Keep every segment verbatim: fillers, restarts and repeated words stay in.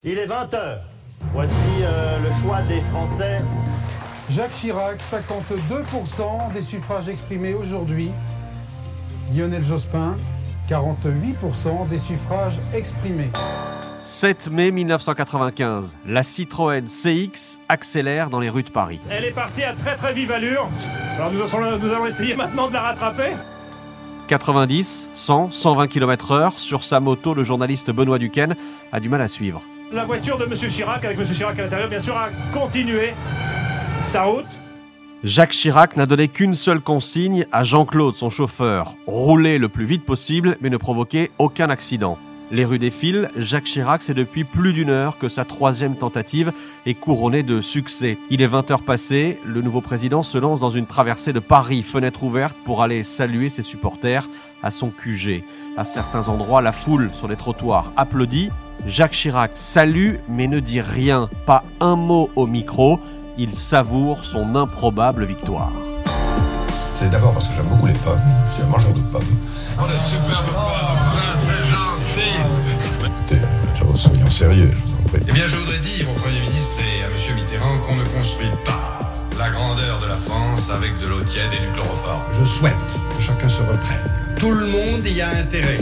Il est vingt heures. Voici euh, le choix des Français. Jacques Chirac, cinquante-deux pour cent des suffrages exprimés aujourd'hui. Lionel Jospin, quarante-huit pour cent des suffrages exprimés. sept mai mille neuf cent quatre-vingt-quinze, la Citroën C X accélère dans les rues de Paris. Elle est partie à très très vive allure. Alors nous allons, nous allons essayer maintenant de la rattraper. quatre-vingt-dix, cent, cent vingt kilomètres heure, sur sa moto, le journaliste Benoît Duquesne a du mal à suivre. La voiture de M. Chirac, avec M. Chirac à l'intérieur, bien sûr, a continué sa route. Jacques Chirac n'a donné qu'une seule consigne à Jean-Claude, son chauffeur. Rouler le plus vite possible, mais ne provoquer aucun accident. Les rues défilent, Jacques Chirac, c'est depuis plus d'une heure que sa troisième tentative est couronnée de succès. Il est vingt heures passées, le nouveau président se lance dans une traversée de Paris, fenêtre ouverte pour aller saluer ses supporters à son Q G. À certains endroits, la foule sur les trottoirs applaudit. Jacques Chirac salue mais ne dit rien, pas un mot au micro. Il savoure son improbable victoire. C'est d'abord parce que j'aime beaucoup les pommes, je suis un mangeur de pommes. Oh la superbe pomme, ça c'est gentil. Écoutez, euh, soyons sérieux, je vous en prie. Eh bien je voudrais dire au Premier ministre et à M. Mitterrand qu'on ne construit pas la grandeur de la France avec de l'eau tiède et du chloroforme. Je souhaite que chacun se reprenne. Tout le monde y a intérêt.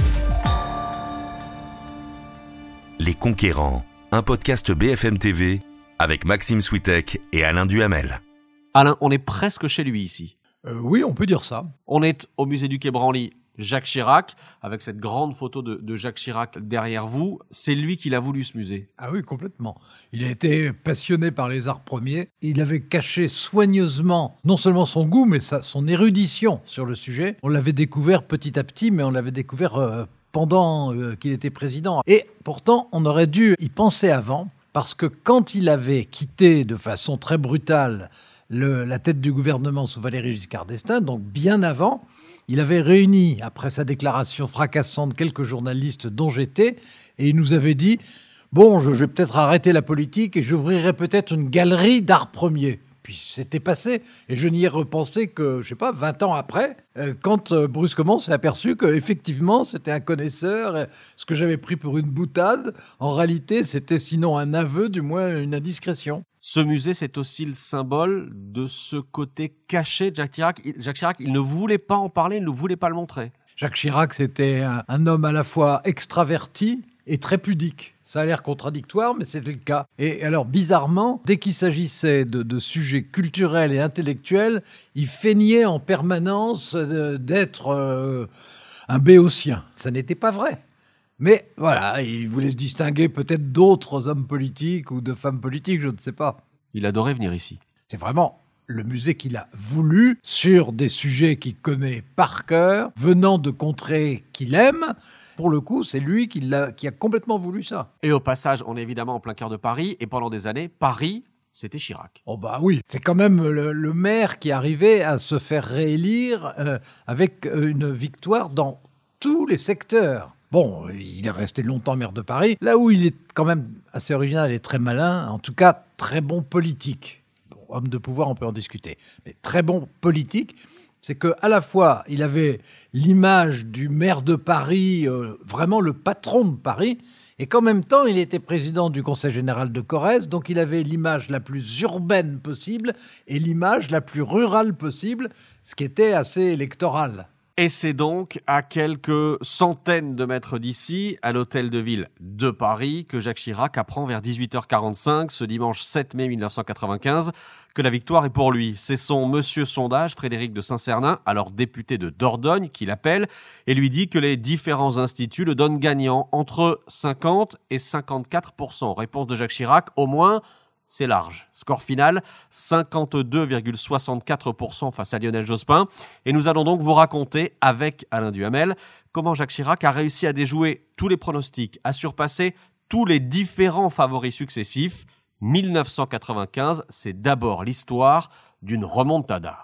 Les Conquérants, un podcast B F M T V avec Maxime Switek et Alain Duhamel. Alain, on est presque chez lui ici. Euh, oui, on peut dire ça. On est au musée du Quai Branly, Jacques Chirac, avec cette grande photo de, de Jacques Chirac derrière vous. C'est lui qui l'a voulu, ce musée. Ah oui, complètement. Il a été passionné par les arts premiers. Il avait caché soigneusement non seulement son goût, mais sa, son érudition sur le sujet. On l'avait découvert petit à petit, mais on l'avait découvert euh, pendant euh, qu'il était président. Et pourtant, on aurait dû y penser avant, parce que quand il avait quitté de façon très brutale le, la tête du gouvernement sous Valéry Giscard d'Estaing, donc bien avant, il avait réuni, après sa déclaration fracassante, quelques journalistes dont j'étais, et il nous avait dit « Bon, je vais peut-être arrêter la politique et j'ouvrirai peut-être une galerie d'art premiers ». Puis c'était passé, et je n'y ai repensé que, je sais pas, vingt ans après, euh, quand euh, brusquement on s'est aperçu qu'effectivement c'était un connaisseur, euh, ce que j'avais pris pour une boutade, en réalité c'était sinon un aveu, du moins une indiscrétion. Ce musée, c'est aussi le symbole de ce côté caché de Jacques Chirac. Jacques Chirac, il ne voulait pas en parler, il ne voulait pas le montrer. Jacques Chirac, c'était un, un homme à la fois extraverti et très pudique. Ça a l'air contradictoire, mais c'était le cas. Et alors, bizarrement, dès qu'il s'agissait de, de sujets culturels et intellectuels, il feignait en permanence euh, d'être euh, un béotien. Ça n'était pas vrai. Mais voilà, il voulait se distinguer peut-être d'autres hommes politiques ou de femmes politiques, je ne sais pas. Il adorait venir ici. C'est vraiment le musée qu'il a voulu, sur des sujets qu'il connaît par cœur, venant de contrées qu'il aime. Pour le coup, c'est lui qui, l'a, qui a complètement voulu ça. Et au passage, on est évidemment en plein cœur de Paris, et pendant des années, Paris, c'était Chirac. Oh bah oui, c'est quand même le, le maire qui arrivait à se faire réélire euh, avec une victoire dans tous les secteurs. Bon, il est resté longtemps maire de Paris, là où il est quand même assez original et très malin, en tout cas très bon politique. Bon, homme de pouvoir, on peut en discuter, mais très bon politique. C'est qu'à la fois, il avait l'image du maire de Paris, euh, vraiment le patron de Paris, et qu'en même temps, il était président du Conseil général de Corrèze, donc il avait l'image la plus urbaine possible et l'image la plus rurale possible, ce qui était assez électoral. Et c'est donc à quelques centaines de mètres d'ici, à l'hôtel de ville de Paris, que Jacques Chirac apprend vers dix-huit heures quarante-cinq, ce dimanche sept mai mille neuf cent quatre-vingt-quinze, que la victoire est pour lui. C'est son monsieur sondage, Frédéric de Saint-Cernin, alors député de Dordogne, qui l'appelle et lui dit que les différents instituts le donnent gagnant entre cinquante et cinquante-quatre pour cent. Réponse de Jacques Chirac, au moins, c'est large. Score final, cinquante-deux virgule soixante-quatre pour cent face à Lionel Jospin. Et nous allons donc vous raconter, avec Alain Duhamel, comment Jacques Chirac a réussi à déjouer tous les pronostics, à surpasser tous les différents favoris successifs. mille neuf cent quatre-vingt-quinze, c'est d'abord l'histoire d'une remontada.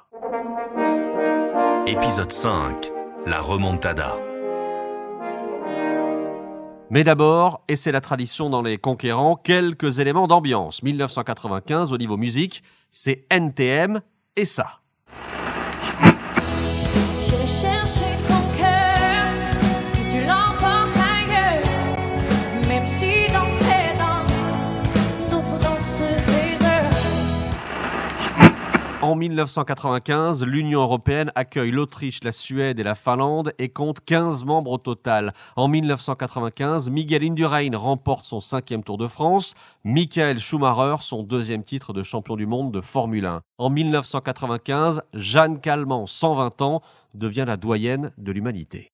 Épisode cinq, la remontada. Mais d'abord, et c'est la tradition dans Les Conquérants, quelques éléments d'ambiance. mille neuf cent quatre-vingt-quinze, au niveau musique, c'est N T M et ça. J'ai cherché ton cœur, si tu l'emportes ailleurs, même si dans tes dents En mille neuf cent quatre-vingt-quinze, l'Union européenne accueille l'Autriche, la Suède et la Finlande et compte quinze membres au total. En mille neuf cent quatre-vingt-quinze, Miguel Indurain remporte son cinquième Tour de France, Michael Schumacher son deuxième titre de champion du monde de Formule un. En mille neuf cent quatre-vingt-quinze, Jeanne Calment, cent vingt ans, devient la doyenne de l'humanité.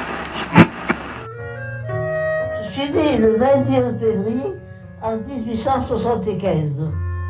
Je suis née le vingt et un février en dix-huit cent soixante-quinze.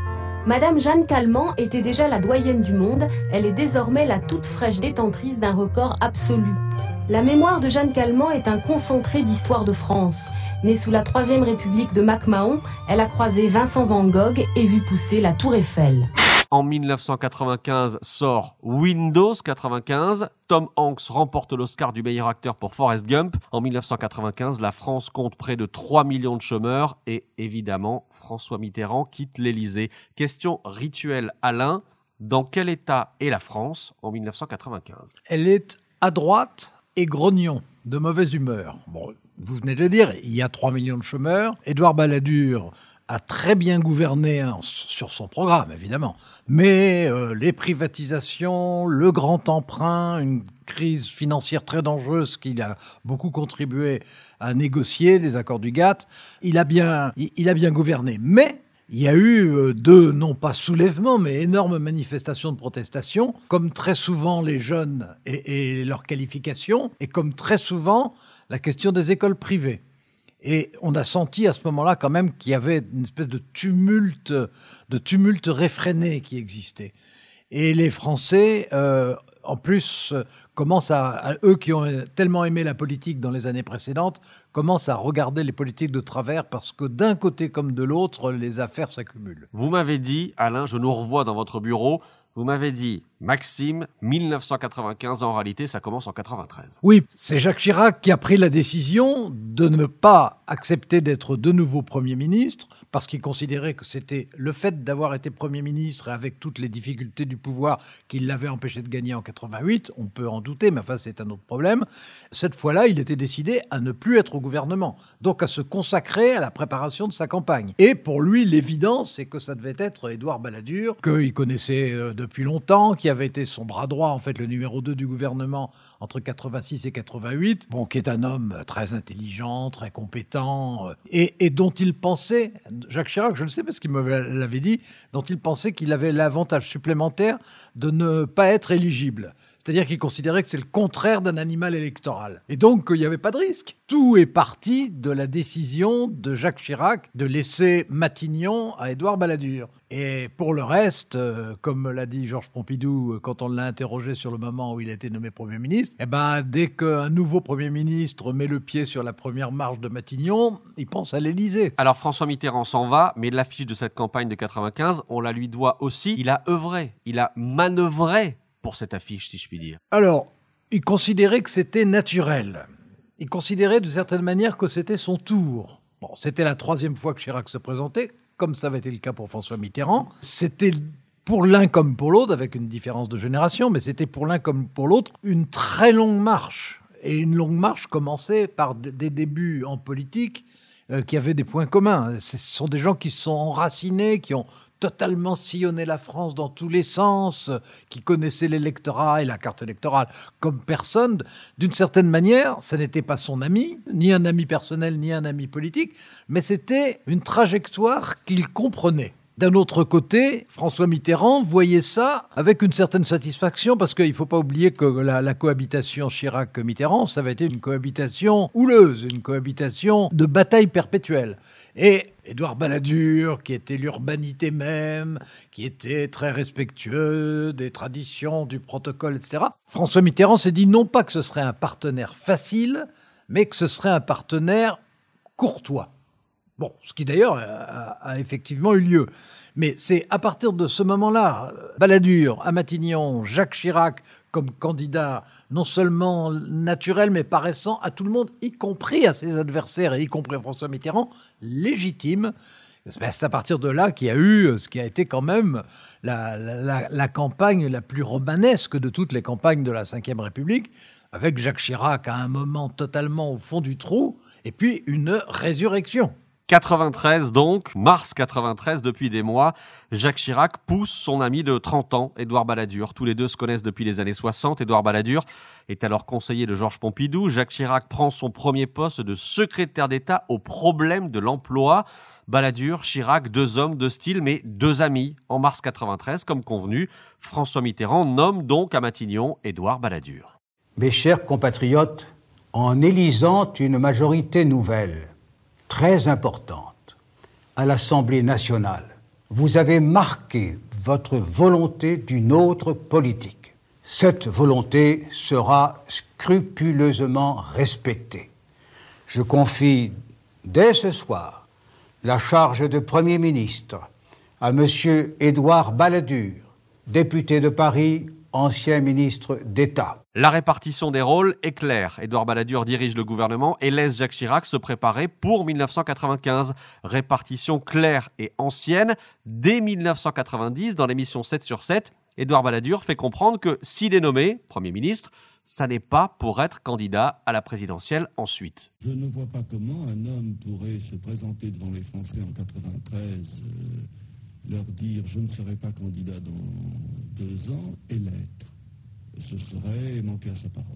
Madame Jeanne Calment était déjà la doyenne du monde, elle est désormais la toute fraîche détentrice d'un record absolu. La mémoire de Jeanne Calment est un concentré d'histoire de France. Née sous la troisième République de MacMahon, elle a croisé Vincent van Gogh et vu pousser la Tour Eiffel. En mille neuf cent quatre-vingt-quinze sort Windows quatre-vingt-quinze. Tom Hanks remporte l'Oscar du meilleur acteur pour Forrest Gump. En mille neuf cent quatre-vingt-quinze, la France compte près de trois millions de chômeurs et évidemment, François Mitterrand quitte l'Élysée. Question rituelle, Alain, dans quel état est la France en mille neuf cent quatre-vingt-quinze ? Elle est à droite et grognon, de mauvaise humeur. Bon, vous venez de le dire, il y a trois millions de chômeurs. Édouard Balladur a très bien gouverné hein, sur son programme, évidemment. Mais euh, les privatisations, le grand emprunt, une crise financière très dangereuse qu'il a beaucoup contribué à négocier, les accords du G A T T, il a bien, il, il a bien gouverné. Mais il y a eu euh, deux, non pas soulèvements, mais énormes manifestations de protestation, comme très souvent les jeunes et, et leurs qualifications, et comme très souvent la question des écoles privées. Et on a senti à ce moment-là quand même qu'il y avait une espèce de tumulte, de tumulte réfréné qui existait. Et les Français, euh, en plus, commencent à, à, eux qui ont tellement aimé la politique dans les années précédentes, commencent à regarder les politiques de travers parce que d'un côté comme de l'autre, les affaires s'accumulent. Vous m'avez dit, Alain, je nous revois dans votre bureau, vous m'avez dit, Maxime, mille neuf cent quatre-vingt-quinze, en réalité, ça commence en quatre-vingt-treize. Oui, c'est Jacques Chirac qui a pris la décision de ne pas accepter d'être de nouveau Premier ministre, parce qu'il considérait que c'était le fait d'avoir été Premier ministre, avec toutes les difficultés du pouvoir qui l'avait empêché de gagner en quatre-vingt-huit, on peut en douter, mais enfin c'est un autre problème. Cette fois-là, il était décidé à ne plus être au gouvernement, donc à se consacrer à la préparation de sa campagne. Et pour lui, l'évidence, c'est que ça devait être Édouard Balladur, qu'il connaissait depuis longtemps, qui avait été son bras droit, en fait, le numéro deux du gouvernement entre quatre-vingt-six et quatre-vingt-huit, bon, qui est un homme très intelligent, très compétent, et, et dont il pensait, Jacques Chirac, je le sais parce qu'il me l'avait dit, dont il pensait qu'il avait l'avantage supplémentaire de ne pas être éligible. C'est-à-dire qu'il considérait que c'est le contraire d'un animal électoral. Et donc, il n'y avait pas de risque. Tout est parti de la décision de Jacques Chirac de laisser Matignon à Édouard Balladur. Et pour le reste, euh, comme l'a dit Georges Pompidou quand on l'a interrogé sur le moment où il a été nommé Premier ministre, eh ben, dès qu'un nouveau Premier ministre met le pied sur la première marche de Matignon, il pense à l'Élysée. Alors François Mitterrand s'en va, mais l'affiche de cette campagne de quatre-vingt-quinze, on la lui doit aussi. Il a œuvré, il a manœuvré pour cette affiche, si je puis dire. Alors, il considérait que c'était naturel. Il considérait de certaine manière que c'était son tour. Bon, c'était la troisième fois que Chirac se présentait, comme ça avait été le cas pour François Mitterrand. C'était pour l'un comme pour l'autre, avec une différence de génération, mais c'était pour l'un comme pour l'autre une très longue marche. Et une longue marche commençait par des débuts en politique euh, qui avaient des points communs. Ce sont des gens qui se sont enracinés, qui ont totalement sillonné la France dans tous les sens, qui connaissaient l'électorat et la carte électorale comme personne. D'une certaine manière, ça n'était pas son ami, ni un ami personnel, ni un ami politique, mais c'était une trajectoire qu'il comprenait. D'un autre côté, François Mitterrand voyait ça avec une certaine satisfaction, parce qu'il ne faut pas oublier que la, la cohabitation Chirac-Mitterrand, ça avait été une cohabitation houleuse, une cohabitation de bataille perpétuelle. Et Édouard Balladur, qui était l'urbanité même, qui était très respectueux des traditions, du protocole, et cetera, François Mitterrand s'est dit non pas que ce serait un partenaire facile, mais que ce serait un partenaire courtois. Bon, ce qui d'ailleurs a, a effectivement eu lieu. Mais c'est à partir de ce moment-là, Balladur, à Matignon, Jacques Chirac comme candidat non seulement naturel, mais paraissant à tout le monde, y compris à ses adversaires, et y compris à François Mitterrand, légitime. C'est à partir de là qu'il y a eu ce qui a été quand même la, la, la campagne la plus romanesque de toutes les campagnes de la cinquième République, avec Jacques Chirac à un moment totalement au fond du trou, et puis une résurrection. quatre-vingt-treize donc, mars quatre-vingt-treize, depuis des mois, Jacques Chirac pousse son ami de trente ans, Édouard Balladur. Tous les deux se connaissent depuis les années soixante. Édouard Balladur est alors conseiller de Georges Pompidou. Jacques Chirac prend son premier poste de secrétaire d'État aux problèmes de l'emploi. Balladur, Chirac, deux hommes, deux styles, mais deux amis. En mars quatre-vingt-treize, comme convenu, François Mitterrand nomme donc à Matignon Édouard Balladur. Mes chers compatriotes, en élisant une majorité nouvelle, très importante, à l'Assemblée nationale, vous avez marqué votre volonté d'une autre politique. Cette volonté sera scrupuleusement respectée. Je confie dès ce soir la charge de Premier ministre à M. Édouard Balladur, député de Paris, ancien ministre d'État. La répartition des rôles est claire. Édouard Balladur dirige le gouvernement et laisse Jacques Chirac se préparer pour dix-neuf cent quatre-vingt-quinze. Répartition claire et ancienne. Dès dix-neuf cent quatre-vingt-dix, dans l'émission sept sur sept, Édouard Balladur fait comprendre que s'il est nommé Premier ministre, ça n'est pas pour être candidat à la présidentielle ensuite. Je ne vois pas comment un homme pourrait se présenter devant les Français en quatre-vingt-treize, euh, leur dire « je ne serai pas candidat dans deux ans » et l'être. Ce serait manquer à sa parole.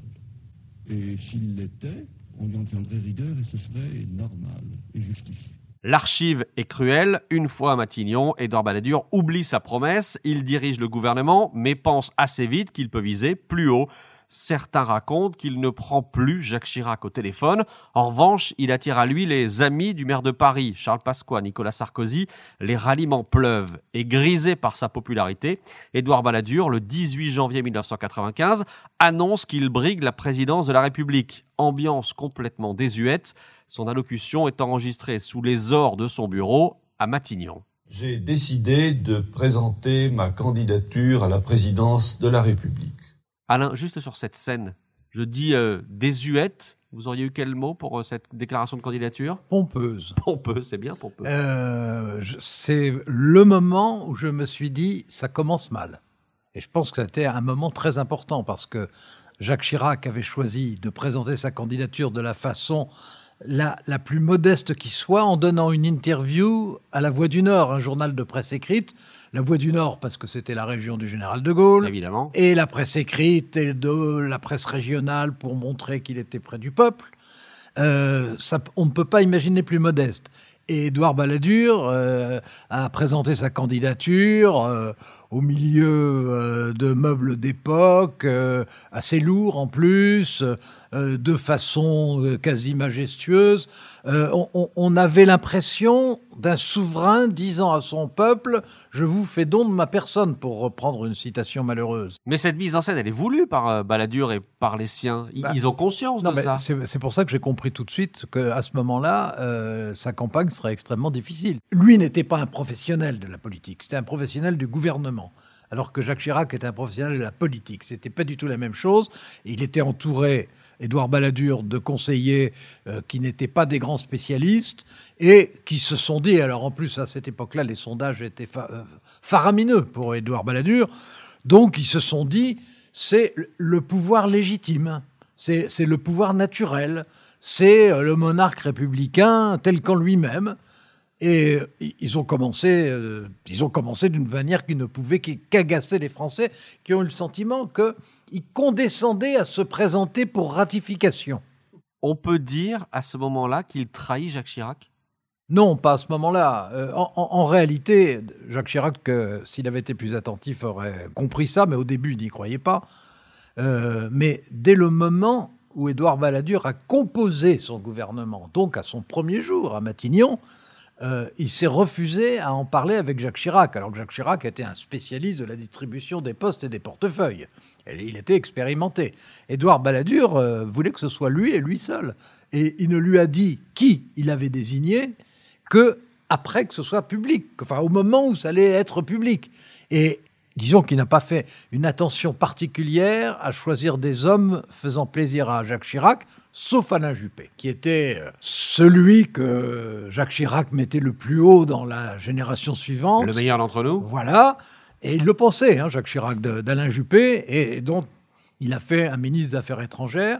Et s'il l'était, on lui en tiendrait rigueur et ce serait normal et justifié. L'archive est cruelle. Une fois à Matignon, Édouard Balladur oublie sa promesse. Il dirige le gouvernement, mais pense assez vite qu'il peut viser plus haut. Certains racontent qu'il ne prend plus Jacques Chirac au téléphone. En revanche, il attire à lui les amis du maire de Paris, Charles Pasqua, Nicolas Sarkozy. Les ralliements pleuvent. Et grisé par sa popularité, Édouard Balladur, le dix-huit janvier dix-neuf cent quatre-vingt-quinze, annonce qu'il brigue la présidence de la République. Ambiance complètement désuète. Son allocution est enregistrée sous les ors de son bureau à Matignon. J'ai décidé de présenter ma candidature à la présidence de la République. Alain, juste sur cette scène, je dis euh, désuète. Vous auriez eu quel mot pour euh, cette déclaration de candidature ? Pompeuse. Pompeuse, c'est bien pompeuse. Euh, je, c'est le moment où je me suis dit, ça commence mal. Et je pense que c'était un moment très important parce que Jacques Chirac avait choisi de présenter sa candidature de la façon la, la plus modeste qui soit, en donnant une interview à La Voix du Nord, un journal de presse écrite. La Voix du Nord, parce que c'était la région du général de Gaulle. Évidemment. Et la presse écrite et de la presse régionale pour montrer qu'il était près du peuple. Euh, ça, on ne peut pas imaginer plus modeste. Et Édouard Balladur euh, a présenté sa candidature euh, au milieu euh, de meubles d'époque, euh, assez lourds en plus, euh, de façon euh, quasi majestueuse. Euh, on, on avait l'impression d'un souverain disant à son peuple « Je vous fais don de ma personne », pour reprendre une citation malheureuse. Mais cette mise en scène, elle est voulue par euh, Balladur et par les siens. Ils, bah, ils ont conscience non, de mais ça. C'est, c'est pour ça que j'ai compris tout de suite qu'à ce moment-là, euh, sa campagne serait extrêmement difficile. Lui n'était pas un professionnel de la politique, c'était un professionnel du gouvernement. Alors que Jacques Chirac était un professionnel de la politique. C'était pas du tout la même chose. Il était entouré, Édouard Balladur, de conseillers euh, qui n'étaient pas des grands spécialistes et qui se sont dit, alors en plus à cette époque-là, les sondages étaient fa- euh, faramineux pour Édouard Balladur, donc ils se sont dit, c'est le pouvoir légitime, c'est, c'est le pouvoir naturel, c'est le monarque républicain tel qu'en lui-même. Et ils ont commencé, euh, ils ont commencé d'une manière qui ne pouvait qu'agacer les Français, qui ont eu le sentiment qu'ils condescendaient à se présenter pour ratification. On peut dire à ce moment-là qu'il trahit Jacques Chirac ? Non, pas à ce moment-là. Euh, en, en, en réalité, Jacques Chirac, euh, s'il avait été plus attentif, aurait compris ça, mais au début, il n'y croyait pas. Euh, mais dès le moment où Édouard Balladur a composé son gouvernement, donc à son premier jour à Matignon, Euh, il s'est refusé à en parler avec Jacques Chirac, alors que Jacques Chirac était un spécialiste de la distribution des postes et des portefeuilles. Et il était expérimenté. Édouard Balladur euh, voulait que ce soit lui et lui seul. Et il ne lui a dit qui il avait désigné que après que ce soit public, enfin au moment où ça allait être public. Et disons qu'il n'a pas fait une attention particulière à choisir des hommes faisant plaisir à Jacques Chirac, sauf Alain Juppé, qui était celui que Jacques Chirac mettait le plus haut dans la génération suivante. Le meilleur d'entre nous. Voilà. Et il le pensait, hein, Jacques Chirac, de, d'Alain Juppé, et dont il a fait un ministre des Affaires étrangères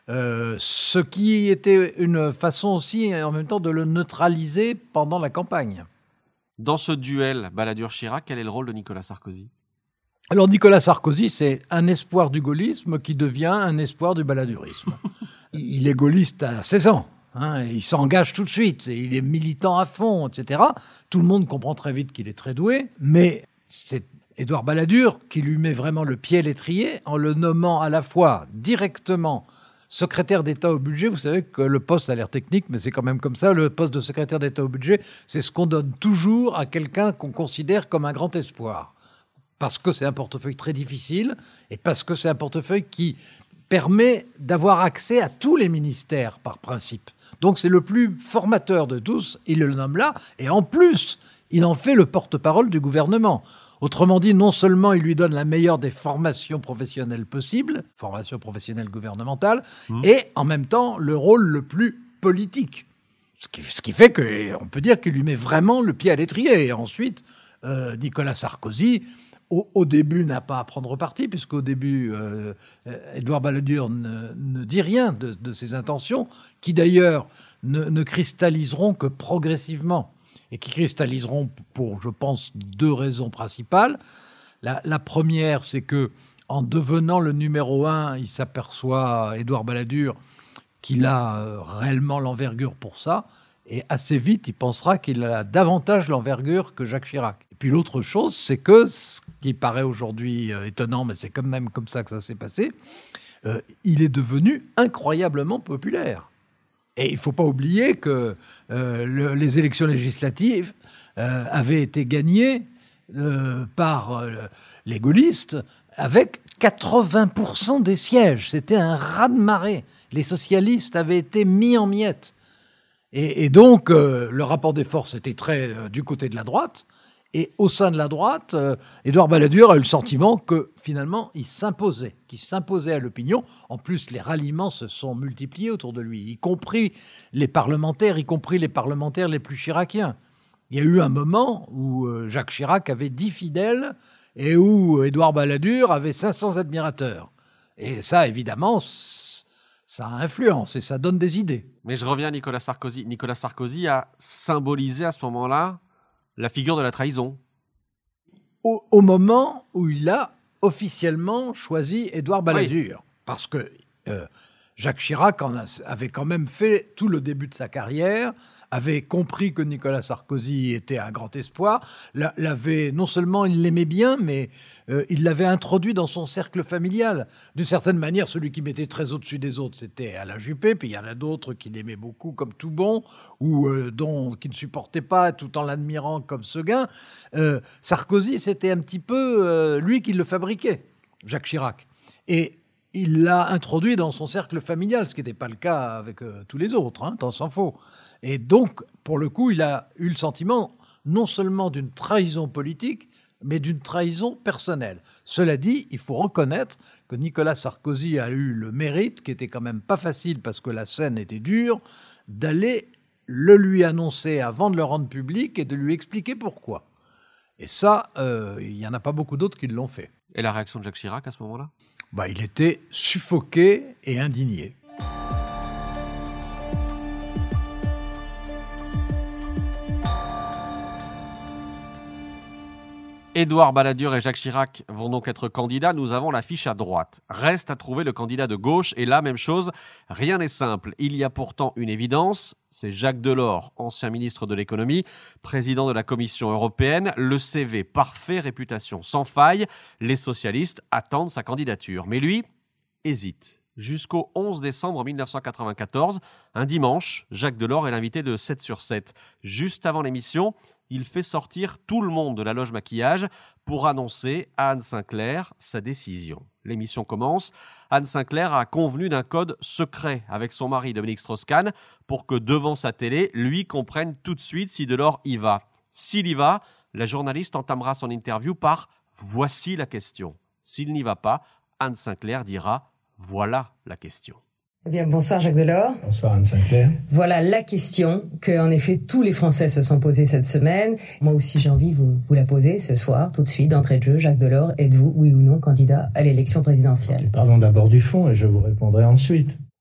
Euh, ce qui était une façon aussi, en même temps, de le neutraliser pendant la campagne. Dans ce duel Balladur-Chirac, quel est le rôle de Nicolas Sarkozy ? Alors Nicolas Sarkozy, c'est un espoir du gaullisme qui devient un espoir du balladurisme. Il est gaulliste à seize ans. Hein, il s'engage tout de suite, et il est militant à fond, et cetera. Tout le monde comprend très vite qu'il est très doué, mais c'est Édouard Balladur qui lui met vraiment le pied à l'étrier en le nommant à la fois directement secrétaire d'État au budget. Vous savez que le poste a l'air technique, mais c'est quand même comme ça. Le poste de secrétaire d'État au budget, c'est ce qu'on donne toujours à quelqu'un qu'on considère comme un grand espoir. Parce que c'est un portefeuille très difficile et parce que c'est un portefeuille qui permet d'avoir accès à tous les ministères par principe. Donc c'est le plus formateur de tous, il le nomme là, et en plus, il en fait le porte-parole du gouvernement. Autrement dit, non seulement il lui donne la meilleure des formations professionnelles possibles, formation professionnelle gouvernementale, mmh. et en même temps le rôle le plus politique. Ce qui, ce qui fait qu'on peut dire qu'il lui met vraiment le pied à l'étrier. Et ensuite, euh, Nicolas Sarkozy, au, au début, n'a pas à prendre parti, puisqu'au début, euh, Édouard Balladur ne, ne dit rien de, de ses intentions, qui d'ailleurs ne, ne cristalliseront que progressivement. Et qui cristalliseront pour, je pense, deux raisons principales. La, la première, c'est que en devenant le numéro un, il s'aperçoit, Édouard Balladur, qu'il a euh, réellement l'envergure pour ça. Et assez vite, il pensera qu'il a davantage l'envergure que Jacques Chirac. Et puis l'autre chose, c'est que, ce qui paraît aujourd'hui euh, étonnant, mais c'est quand même comme ça que ça s'est passé, euh, il est devenu incroyablement populaire. Et il ne faut pas oublier que euh, le, les élections législatives euh, avaient été gagnées euh, par euh, les gaullistes avec quatre-vingts pour cent des sièges. C'était un raz-de-marée. Les socialistes avaient été mis en miettes. Et, et donc, euh, le rapport des forces était très euh, du côté de la droite. Et au sein de la droite, euh, Édouard Balladur a eu le sentiment que, finalement, il s'imposait, qu'il s'imposait à l'opinion. En plus, les ralliements se sont multipliés autour de lui, y compris les parlementaires, y compris les parlementaires les plus chiraciens. Il y a eu un moment où euh, Jacques Chirac avait dix fidèles et où Édouard Balladur avait cinq cents admirateurs. Et ça, évidemment, ça influence et ça donne des idées. Mais je reviens à Nicolas Sarkozy. Nicolas Sarkozy a symbolisé à ce moment-là la figure de la trahison. Au, au moment où il a officiellement choisi Édouard Balladur. Oui. Parce que euh, Jacques Chirac en a, avait quand même fait tout le début de sa carrière, avait compris que Nicolas Sarkozy était un grand espoir, l'avait, non seulement il l'aimait bien, mais euh, il l'avait introduit dans son cercle familial. D'une certaine manière, celui qui mettait très au-dessus des autres, c'était Alain Juppé, puis il y en a d'autres qui l'aimaient beaucoup comme Toubon, ou euh, dont, qui ne supportaient pas tout en l'admirant comme Seguin. Euh, Sarkozy, c'était un petit peu euh, lui qui le fabriquait, Jacques Chirac. Et il l'a introduit dans son cercle familial, ce qui n'était pas le cas avec euh, tous les autres, hein, tant s'en faut. Et donc, pour le coup, il a eu le sentiment non seulement d'une trahison politique, mais d'une trahison personnelle. Cela dit, il faut reconnaître que Nicolas Sarkozy a eu le mérite, qui était quand même pas facile parce que la scène était dure, d'aller le lui annoncer avant de le rendre public et de lui expliquer pourquoi. Et ça, euh, il n'y en a pas beaucoup d'autres qui l'ont fait. Et la réaction de Jacques Chirac à ce moment-là ? Bah, il était suffoqué et indigné. Édouard Balladur et Jacques Chirac vont donc être candidats. Nous avons l'affiche à droite. Reste à trouver le candidat de gauche. Et là, même chose, rien n'est simple. Il y a pourtant une évidence. C'est Jacques Delors, ancien ministre de l'économie, président de la Commission européenne. Le C V parfait, réputation sans faille. Les socialistes attendent sa candidature. Mais lui hésite. Jusqu'au onze décembre mille neuf cent quatre-vingt-quatorze, un dimanche, Jacques Delors est l'invité de sept sur sept. Juste avant l'émission, il fait sortir tout le monde de la loge maquillage pour annoncer à Anne Sinclair sa décision. L'émission commence. Anne Sinclair a convenu d'un code secret avec son mari Dominique Strauss-Kahn pour que devant sa télé, lui comprenne tout de suite si Delors y va. S'il y va, la journaliste entamera son interview par « Voici la question ». S'il n'y va pas, Anne Sinclair dira « Voilà la question ». Eh bien, bonsoir Jacques Delors. Bonsoir Anne Sinclair. Voilà la question que, en effet, tous les Français se sont posés cette semaine. Moi aussi, j'ai envie de vous, vous la poser ce soir, tout de suite, d'entrée de jeu. Jacques Delors, êtes-vous, oui ou non, candidat à l'élection présidentielle ? Parlons d'abord du fond et je vous répondrai ensuite.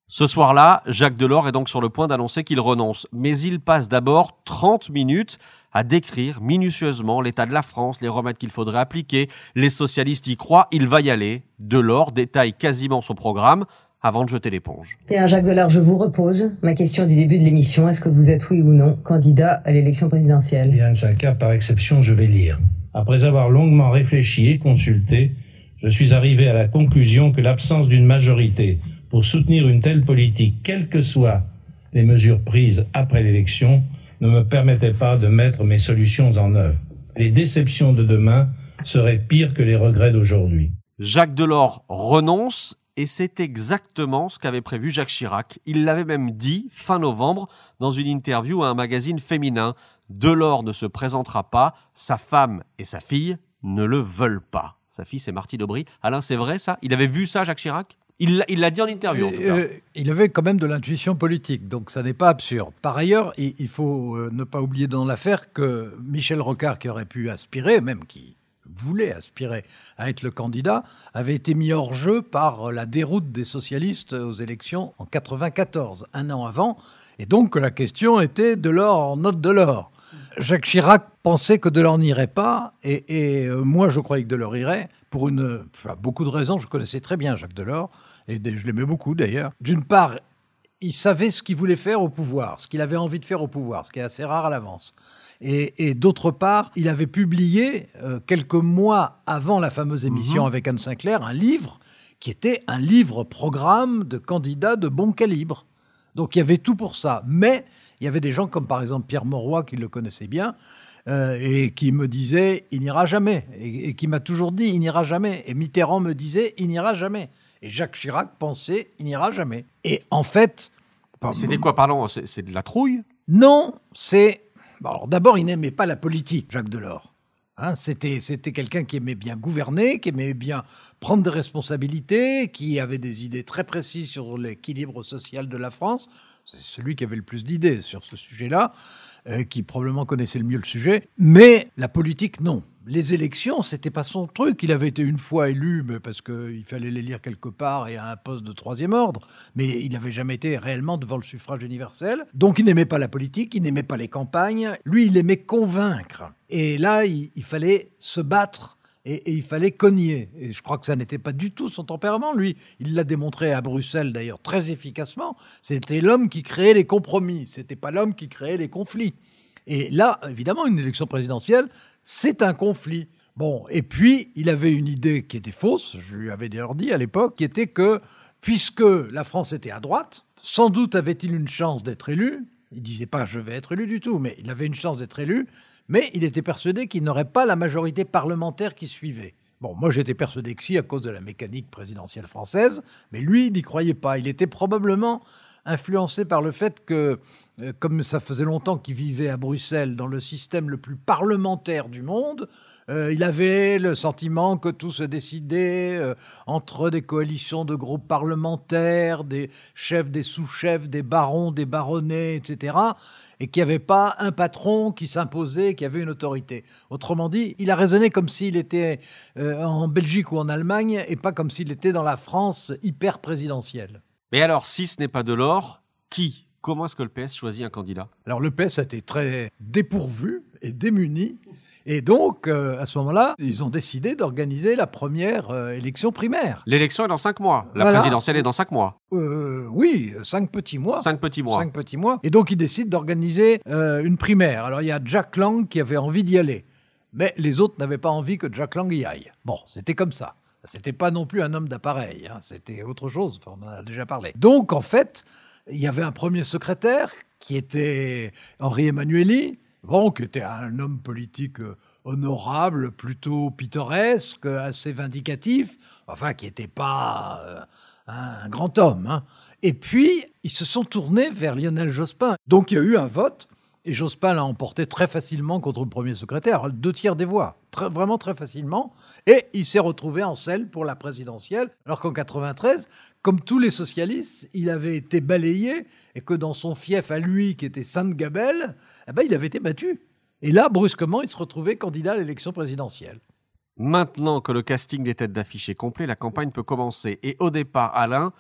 Ce soir-là, Jacques Delors est donc sur le point d'annoncer qu'il renonce. Mais il passe d'abord trente minutes à décrire minutieusement l'état de la France, les remèdes qu'il faudrait appliquer. Les socialistes y croient, il va y aller. Delors détaille quasiment son programme avant de jeter l'éponge. Bien, Jacques Delors, je vous repose ma question du début de l'émission. Est-ce que vous êtes, oui ou non, candidat à l'élection présidentielle ? Bien, c'est un cas par exception, je vais lire. Après avoir longuement réfléchi et consulté, je suis arrivé à la conclusion que l'absence d'une majorité pour soutenir une telle politique, quelles que soient les mesures prises après l'élection, ne me permettait pas de mettre mes solutions en œuvre. Les déceptions de demain seraient pires que les regrets d'aujourd'hui. Jacques Delors renonce et c'est exactement ce qu'avait prévu Jacques Chirac. Il l'avait même dit fin novembre dans une interview à un magazine féminin. Delors ne se présentera pas, sa femme et sa fille ne le veulent pas. Sa fille, c'est Martine Aubry. Alain, c'est vrai ça ? Il avait vu ça, Jacques Chirac ? Il l'a, il l'a dit en interview, en tout cas. Euh, il avait quand même de l'intuition politique, donc ça n'est pas absurde. Par ailleurs, il, il faut euh, ne pas oublier dans l'affaire que Michel Rocard, qui aurait pu aspirer, même qui voulait aspirer à être le candidat, avait été mis hors jeu par la déroute des socialistes aux élections en quatre-vingt-quatorze, un an avant. Et donc la question était Delors, note Delors. Jacques Chirac pensait que Delors n'irait pas, et, et euh, moi je croyais que Delors irait, pour une, enfin, beaucoup de raisons. Je connaissais très bien Jacques Delors, et je l'aimais beaucoup d'ailleurs. D'une part, il savait ce qu'il voulait faire au pouvoir, ce qu'il avait envie de faire au pouvoir, ce qui est assez rare à l'avance. Et, et d'autre part, il avait publié, euh, quelques mois avant la fameuse émission mmh. avec Anne Sinclair, un livre qui était un livre-programme de candidats de bon calibre. Donc il y avait tout pour ça. Mais il y avait des gens comme par exemple Pierre Mauroy, qui le connaissait bien, euh, et qui me disait « il n'ira jamais ». Et, et qui m'a toujours dit « il n'ira jamais ». Et Mitterrand me disait « il n'ira jamais ». Et Jacques Chirac pensait « il n'ira jamais ». Et en fait... C'était quoi, pardon ? C'est, c'est de la trouille ? Non, c'est... Bon, alors d'abord, il n'aimait pas la politique, Jacques Delors. Hein, c'était, c'était quelqu'un qui aimait bien gouverner, qui aimait bien prendre des responsabilités, qui avait des idées très précises sur l'équilibre social de la France. C'est celui qui avait le plus d'idées sur ce sujet-là, euh, qui probablement connaissait le mieux le sujet. Mais la politique, non. Les élections, c'était pas son truc. Il avait été une fois élu, mais parce qu'il fallait les lire quelque part et à un poste de troisième ordre. Mais il n'avait jamais été réellement devant le suffrage universel. Donc il n'aimait pas la politique, il n'aimait pas les campagnes. Lui, il aimait convaincre. Et là, il, il fallait se battre et, et il fallait cogner. Et je crois que ça n'était pas du tout son tempérament. Lui, il l'a démontré à Bruxelles, d'ailleurs, très efficacement. C'était l'homme qui créait les compromis. C'était pas l'homme qui créait les conflits. Et là, évidemment, une élection présidentielle, c'est un conflit. Bon, et puis, il avait une idée qui était fausse, je lui avais d'ailleurs dit à l'époque, qui était que, puisque la France était à droite, sans doute avait-il une chance d'être élu. Il ne disait pas « je vais être élu » du tout, mais il avait une chance d'être élu, mais il était persuadé qu'il n'aurait pas la majorité parlementaire qui suivait. Bon, moi j'étais persuadé que si, à cause de la mécanique présidentielle française, mais lui, il n'y croyait pas. Il était probablement influencé par le fait que, euh, comme ça faisait longtemps qu'il vivait à Bruxelles, dans le système le plus parlementaire du monde, euh, il avait le sentiment que tout se décidait euh, entre des coalitions de groupes parlementaires, des chefs, des sous-chefs, des barons, des baronnets, et cetera, et qu'il n'y avait pas un patron qui s'imposait, qui avait une autorité. Autrement dit, il a raisonné comme s'il était euh, en Belgique ou en Allemagne, et pas comme s'il était dans la France hyper présidentielle. Mais alors, si ce n'est pas Delors, qui ? Comment est-ce que le P S choisit un candidat ? Alors le P S a été très dépourvu et démuni. Et donc, euh, à ce moment-là, ils ont décidé d'organiser la première euh, élection primaire. L'élection est dans cinq mois. La voilà. présidentielle est dans cinq mois. Euh, oui, cinq petits mois. Cinq petits mois. Cinq petits mois. Et donc, ils décident d'organiser euh, une primaire. Alors, il y a Jack Lang qui avait envie d'y aller. Mais les autres n'avaient pas envie que Jack Lang y aille. Bon, c'était comme ça. C'était pas non plus un homme d'appareil, hein. C'était autre chose, enfin, on en a déjà parlé. Donc, en fait, il y avait un premier secrétaire qui était Henri Emmanuelli, bon, qui était un homme politique euh, honorable, plutôt pittoresque, assez vindicatif, enfin, qui n'était pas euh, un grand homme. Hein. Et puis, ils se sont tournés vers Lionel Jospin. Donc, il y a eu un vote. Et Jospin l'a emporté très facilement contre le premier secrétaire, deux tiers des voix, très, vraiment très facilement. Et il s'est retrouvé en selle pour la présidentielle, alors qu'en quatre-vingt-treize, comme tous les socialistes, il avait été balayé et que dans son fief à lui, qui était Sainte-Gabelle, eh ben, il avait été battu. Et là, brusquement, il se retrouvait candidat à l'élection présidentielle. Maintenant que le casting des têtes d'affiche est complet, la campagne peut commencer. Et au départ, Alain,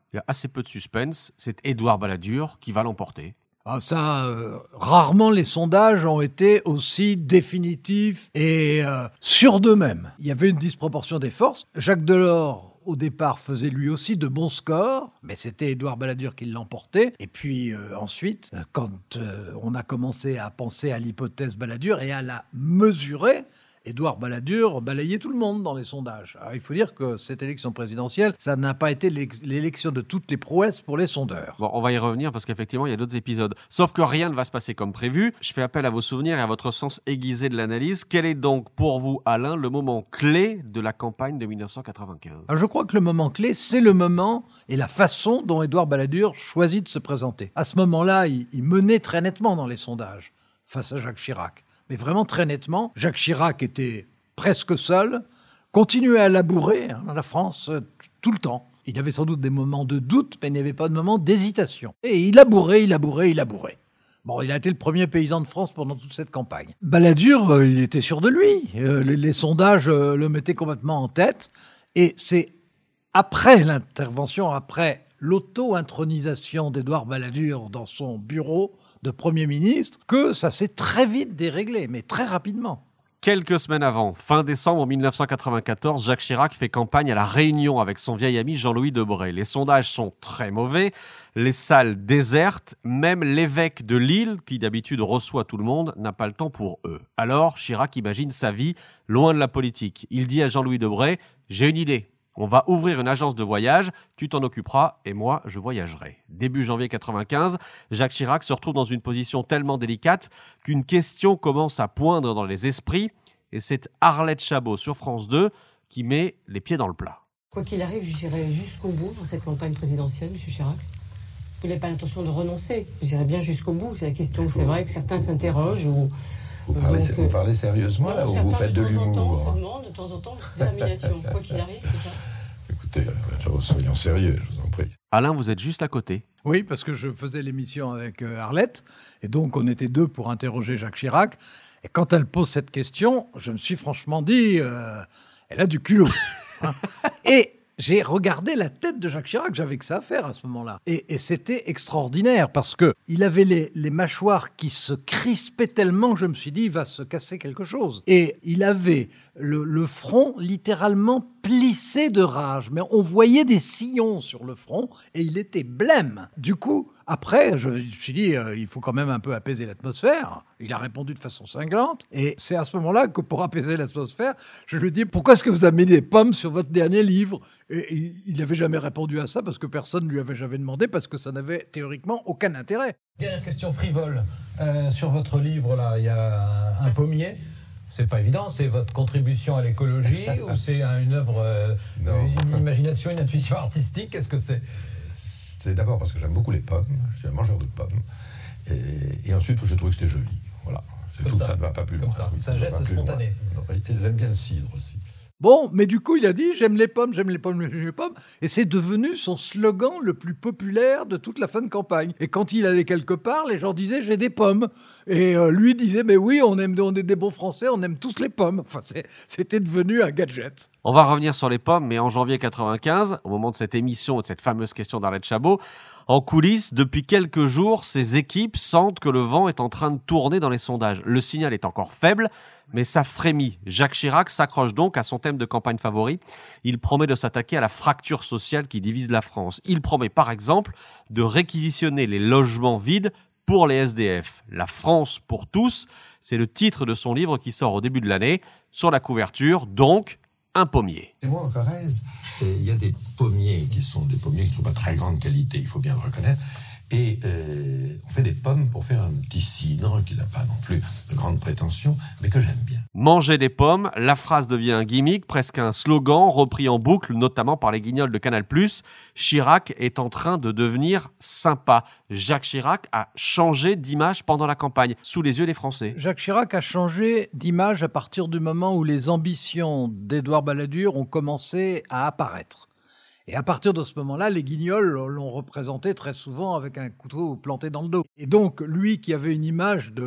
Il y a assez peu de suspense. C'est Édouard Balladur qui va l'emporter. Ah, ça, euh, rarement les sondages ont été aussi définitifs et euh, sûrs d'eux-mêmes. Il y avait une disproportion des forces. Jacques Delors, au départ, faisait lui aussi de bons scores, mais c'était Édouard Balladur qui l'emportait. Et puis euh, ensuite, quand euh, on a commencé à penser à l'hypothèse Balladur et à la mesurer, Édouard Balladur balayait tout le monde dans les sondages. Alors, il faut dire que cette élection présidentielle, ça n'a pas été l'élection de toutes les prouesses pour les sondeurs. Bon, on va y revenir parce qu'effectivement, il y a d'autres épisodes. Sauf que rien ne va se passer comme prévu. Je fais appel à vos souvenirs et à votre sens aiguisé de l'analyse. Quel est donc pour vous, Alain, le moment clé de la campagne de dix-neuf cent quatre-vingt-quinze ? Alors, je crois que le moment clé, c'est le moment et la façon dont Édouard Balladur choisit de se présenter. À ce moment-là, il, il menait très nettement dans les sondages face à Jacques Chirac. Mais vraiment très nettement, Jacques Chirac était presque seul, continuait à labourer hein, la France euh, tout le temps. Il y avait sans doute des moments de doute, mais il n'y avait pas de moments d'hésitation. Et il labourait, il labourait, il labourait. Bon, il a été le premier paysan de France pendant toute cette campagne. Balladur, euh, il était sûr de lui. Euh, les, les sondages euh, le mettaient complètement en tête. Et c'est après l'intervention, après l'auto-intronisation d'Édouard Balladur dans son bureau de Premier ministre, que ça s'est très vite déréglé, mais très rapidement. Quelques semaines avant, fin décembre dix-neuf cent quatre-vingt-quatorze, Jacques Chirac fait campagne à La Réunion avec son vieil ami Jean-Louis Debré. Les sondages sont très mauvais, les salles désertes, même l'évêque de Lille, qui d'habitude reçoit tout le monde, n'a pas le temps pour eux. Alors, Chirac imagine sa vie loin de la politique. Il dit à Jean-Louis Debré « J'ai une idée. On va ouvrir une agence de voyage, tu t'en occuperas et moi, je voyagerai. » Début janvier quatre-vingt-quinze, Jacques Chirac se retrouve dans une position tellement délicate qu'une question commence à poindre dans les esprits et c'est Arlette Chabot sur France deux qui met les pieds dans le plat. Quoi qu'il arrive, j'irai jusqu'au bout dans cette campagne présidentielle, M. Chirac. Vous n'avez pas l'intention de renoncer, vous irez bien jusqu'au bout. C'est la question, c'est vrai que certains s'interrogent ou... Vous parlez, donc, vous parlez sérieusement, là, ou vous faites de l'humour? De temps en temps, on se demande, de temps en temps, détermination. Quoi qu'il arrive, c'est ça. Écoutez, soyons sérieux, je vous en prie. Alain, vous êtes juste à côté. Oui, parce que je faisais l'émission avec Arlette, et donc on était deux pour interroger Jacques Chirac. Et quand elle pose cette question, je me suis franchement dit, euh, elle a du culot. Hein. Et j'ai regardé la tête de Jacques Chirac, j'avais que ça à faire à ce moment-là. Et, et c'était extraordinaire, parce qu'il avait les, les mâchoires qui se crispaient tellement que je me suis dit, il va se casser quelque chose. Et il avait le, le front littéralement plissé de rage. Mais on voyait des sillons sur le front, et il était blême. Du coup, après, je me suis dit, euh, il faut quand même un peu apaiser l'atmosphère. Il a répondu de façon cinglante. Et c'est à ce moment-là que, pour apaiser l'atmosphère, je lui ai dit, pourquoi est-ce que vous avez mis des pommes sur votre dernier livre ? Et il n'avait jamais répondu à ça parce que personne ne lui avait jamais demandé, parce que ça n'avait théoriquement aucun intérêt. Dernière question frivole. Euh, sur votre livre, là, il y a un, un pommier. C'est pas évident, c'est votre contribution à l'écologie ou c'est une œuvre, euh, une imagination, une intuition artistique? Qu'est-ce que c'est? C'est d'abord parce que j'aime beaucoup les pommes, je suis un mangeur de pommes, et, et ensuite je trouve que c'était joli. Voilà, c'est tout, ça. Ça ne va pas plus loin. Ça. Oui, c'est un geste spontané. J'aime bien le cidre aussi. Bon, mais du coup, il a dit « J'aime les pommes, j'aime les pommes, j'aime les pommes ». Et c'est devenu son slogan le plus populaire de toute la fin de campagne. Et quand il allait quelque part, les gens disaient « J'ai des pommes ». Et euh, lui disait « Mais oui, on, aime, on est des bons Français, on aime tous les pommes ». Enfin, c'est, c'était devenu un gadget. On va revenir sur les pommes, mais en janvier quatre-vingt-quinze, au moment de cette émission et de cette fameuse question d'Arlette Chabot, en coulisses, depuis quelques jours, ces équipes sentent que le vent est en train de tourner dans les sondages. Le signal est encore faible, mais ça frémit. Jacques Chirac s'accroche donc à son thème de campagne favori. Il promet de s'attaquer à la fracture sociale qui divise la France. Il promet par exemple de réquisitionner les logements vides pour les S D F. La France pour tous, c'est le titre de son livre qui sort au début de l'année. Sur la couverture, donc, un pommier. Chez moi en Corrèze, il y a des pommiers qui sont des pommiers qui ne sont pas de très grande qualité, il faut bien le reconnaître. Et euh, on fait des pommes pour faire un petit cidre qui n'a pas non plus de grandes prétentions, mais que j'aime bien. Manger des pommes, la phrase devient un gimmick, presque un slogan repris en boucle, notamment par les guignols de Canal plus. Chirac est en train de devenir sympa. Jacques Chirac a changé d'image pendant la campagne, sous les yeux des Français. Jacques Chirac a changé d'image à partir du moment où les ambitions d'Édouard Balladur ont commencé à apparaître. Et à partir de ce moment-là, les guignols l'ont représenté très souvent avec un couteau planté dans le dos. Et donc, lui qui avait une image de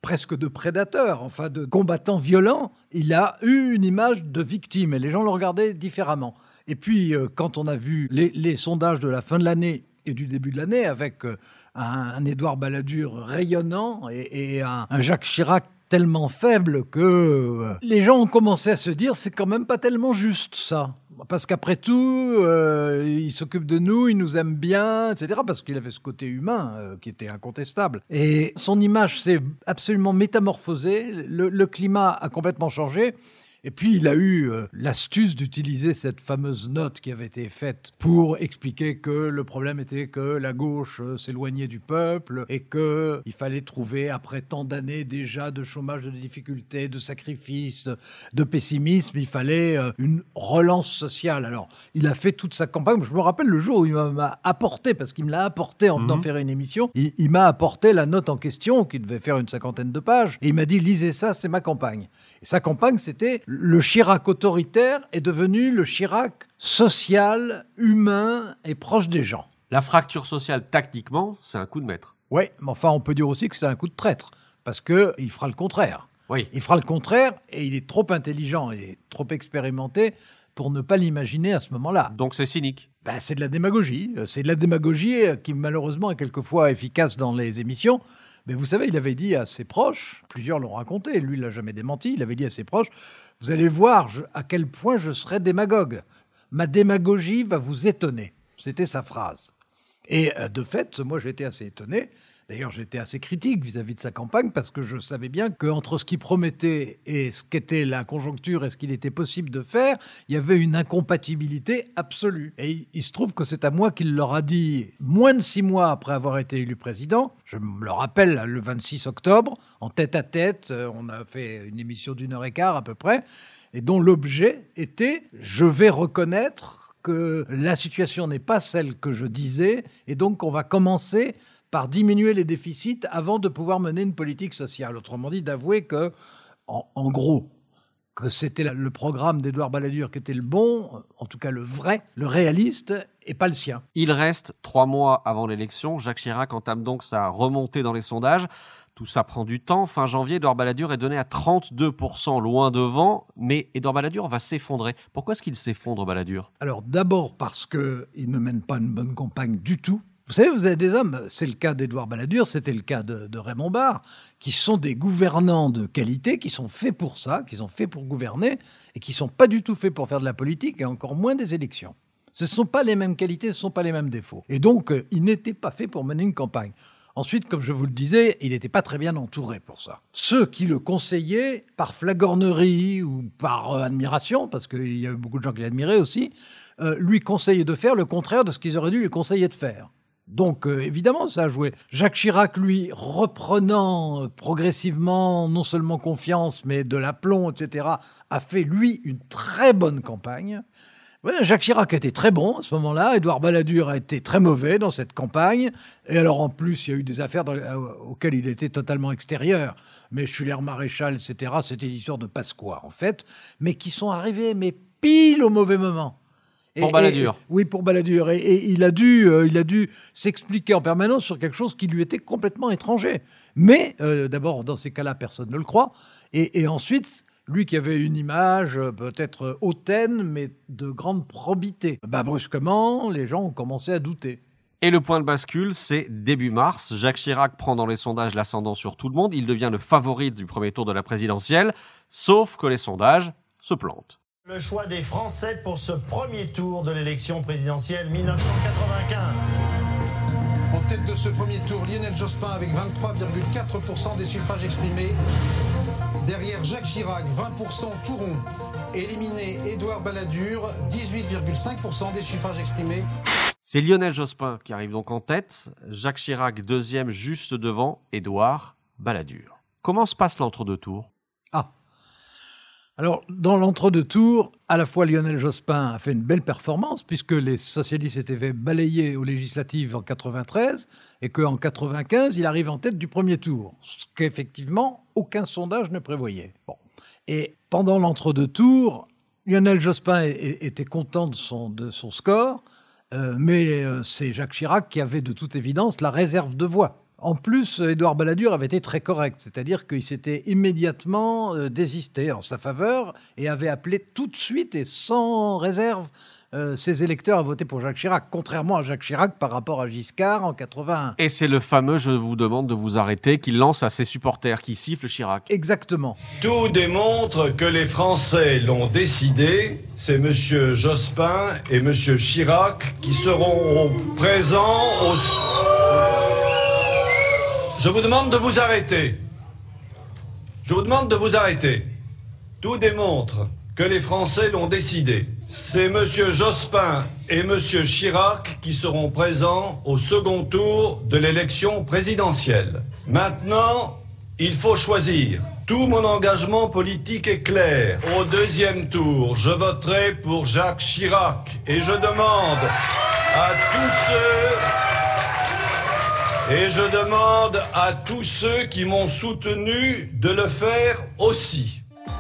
presque de prédateur, enfin de combattant violent, il a eu une image de victime et les gens le regardaient différemment. Et puis, euh, quand on a vu les, les sondages de la fin de l'année et du début de l'année, avec euh, un, un Édouard Balladur rayonnant et, et un, un Jacques Chirac tellement faible que euh, les gens ont commencé à se dire c'est quand même pas tellement juste ça. Parce qu'après tout, euh, il s'occupe de nous, il nous aime bien, et cetera. Parce qu'il avait ce côté humain euh, qui était incontestable. Et son image s'est absolument métamorphosée, le, le climat a complètement changé. Et puis, il a eu euh, l'astuce d'utiliser cette fameuse note qui avait été faite pour expliquer que le problème était que la gauche euh, s'éloignait du peuple et qu'il fallait trouver, après tant d'années déjà de chômage, de difficultés, de sacrifices, de, de pessimisme, il fallait euh, une relance sociale. Alors, il a fait toute sa campagne. Je me rappelle le jour où il m'a apporté, parce qu'il me l'a apporté en venant mmh. faire une émission, il, il m'a apporté la note en question, qui devait faire une cinquantaine de pages, et il m'a dit « Lisez ça, c'est ma campagne ». Et sa campagne, c'était... Le Chirac autoritaire est devenu le Chirac social, humain et proche des gens. La fracture sociale, tactiquement, c'est un coup de maître. Oui, mais enfin, on peut dire aussi que c'est un coup de traître, parce qu'il fera le contraire. Oui. Il fera le contraire, et il est trop intelligent et trop expérimenté pour ne pas l'imaginer à ce moment-là. Donc c'est cynique. Ben, c'est de la démagogie. C'est de la démagogie qui, malheureusement, est quelquefois efficace dans les émissions. Mais vous savez, il avait dit à ses proches, plusieurs l'ont raconté, lui, il ne l'a jamais démenti, il avait dit à ses proches, vous allez voir je, à quel point je serai démagogue. Ma démagogie va vous étonner. C'était sa phrase. Et euh, de fait, moi, j'étais assez étonné. D'ailleurs, j'étais assez critique vis-à-vis de sa campagne parce que je savais bien qu'entre ce qu'il promettait et ce qu'était la conjoncture et ce qu'il était possible de faire, il y avait une incompatibilité absolue. Et il, il se trouve que c'est à moi qu'il leur a dit, moins de six mois après avoir été élu président, je me le rappelle, le vingt-six octobre, en tête-à-tête, on a fait une émission d'une heure et quart à peu près, et dont l'objet était « Je vais reconnaître que la situation n'est pas celle que je disais, et donc on va commencer par diminuer les déficits avant de pouvoir mener une politique sociale. » Autrement dit, d'avouer que, en, en gros, que c'était le programme d'Édouard Balladur qui était le bon, en tout cas le vrai, le réaliste, et pas le sien. Il reste trois mois avant l'élection. Jacques Chirac entame donc sa remontée dans les sondages. Tout ça prend du temps. Fin janvier, Édouard Balladur est donné à trente-deux pour cent, loin devant. Mais Édouard Balladur va s'effondrer. Pourquoi est-ce qu'il s'effondre, Balladur ? Alors d'abord parce qu'il ne mène pas une bonne campagne du tout. Vous savez, vous avez des hommes, c'est le cas d'Édouard Balladur, c'était le cas de, de Raymond Barre, qui sont des gouvernants de qualité, qui sont faits pour ça, qui sont faits pour gouverner, et qui ne sont pas du tout faits pour faire de la politique, et encore moins des élections. Ce ne sont pas les mêmes qualités, ce ne sont pas les mêmes défauts. Et donc, euh, il n'était pas fait pour mener une campagne. Ensuite, comme je vous le disais, il n'était pas très bien entouré pour ça. Ceux qui le conseillaient, par flagornerie ou par euh, admiration, parce qu'il y avait beaucoup de gens qui l'admiraient aussi, euh, lui conseillaient de faire le contraire de ce qu'ils auraient dû lui conseiller de faire. Donc, euh, évidemment, ça a joué. Jacques Chirac, lui, reprenant euh, progressivement non seulement confiance, mais de l'aplomb, et cetera, a fait, lui, une très bonne campagne. Ouais, Jacques Chirac a été très bon à ce moment-là. Édouard Balladur a été très mauvais dans cette campagne. Et alors, en plus, il y a eu des affaires dans, euh, auxquelles il était totalement extérieur. Mais Schuyler-Maréchal, et cetera, c'était une histoire de passe-quoi, en fait, mais qui sont arrivées, mais pile au mauvais moment. Et, pour Balladur. Et, oui, pour Balladur. Et, et il a dû, euh, il a dû s'expliquer en permanence sur quelque chose qui lui était complètement étranger. Mais, euh, d'abord, dans ces cas-là, personne ne le croit. Et, et ensuite, lui qui avait une image euh, peut-être hautaine, mais de grande probité. Bah, brusquement, les gens ont commencé à douter. Et le point de bascule, c'est début mars. Jacques Chirac prend dans les sondages l'ascendant sur tout le monde. Il devient le favori du premier tour de la présidentielle. Sauf que les sondages se plantent. Le choix des Français pour ce premier tour de l'élection présidentielle mille neuf cent quatre-vingt-quinze. En tête de ce premier tour, Lionel Jospin avec vingt-trois virgule quatre pour cent des suffrages exprimés. Derrière Jacques Chirac, vingt pour cent tout rond. Éliminé Édouard Balladur, dix-huit virgule cinq pour cent des suffrages exprimés. C'est Lionel Jospin qui arrive donc en tête. Jacques Chirac deuxième juste devant Édouard Balladur. Comment se passe l'entre-deux-tours ? Ah Alors, dans l'entre-deux tours, à la fois Lionel Jospin a fait une belle performance, puisque les socialistes étaient fait balayer aux législatives en quatre-vingt-treize, et qu'en quatre-vingt-quinze, il arrive en tête du premier tour, ce qu'effectivement, aucun sondage ne prévoyait. Bon. Et pendant l'entre-deux tours, Lionel Jospin était content de son, de son score, euh, mais euh, c'est Jacques Chirac qui avait de toute évidence la réserve de voix. En plus, Édouard Balladur avait été très correct, c'est-à-dire qu'il s'était immédiatement euh, désisté en sa faveur et avait appelé tout de suite et sans réserve euh, ses électeurs à voter pour Jacques Chirac, contrairement à Jacques Chirac par rapport à Giscard en quatre-vingt-un. Et c'est le fameux « je vous demande de vous arrêter » qu'il lance à ses supporters qui sifflent Chirac. Exactement. Tout démontre que les Français l'ont décidé. C'est M. Jospin et M. Chirac qui seront présents au... Je vous demande de vous arrêter. Je vous demande de vous arrêter. Tout démontre que les Français l'ont décidé. C'est M. Jospin et M. Chirac qui seront présents au second tour de l'élection présidentielle. Maintenant, il faut choisir. Tout mon engagement politique est clair. Au deuxième tour, je voterai pour Jacques Chirac. Et je demande à tous ceux... Et je demande à tous ceux qui m'ont soutenu de le faire aussi.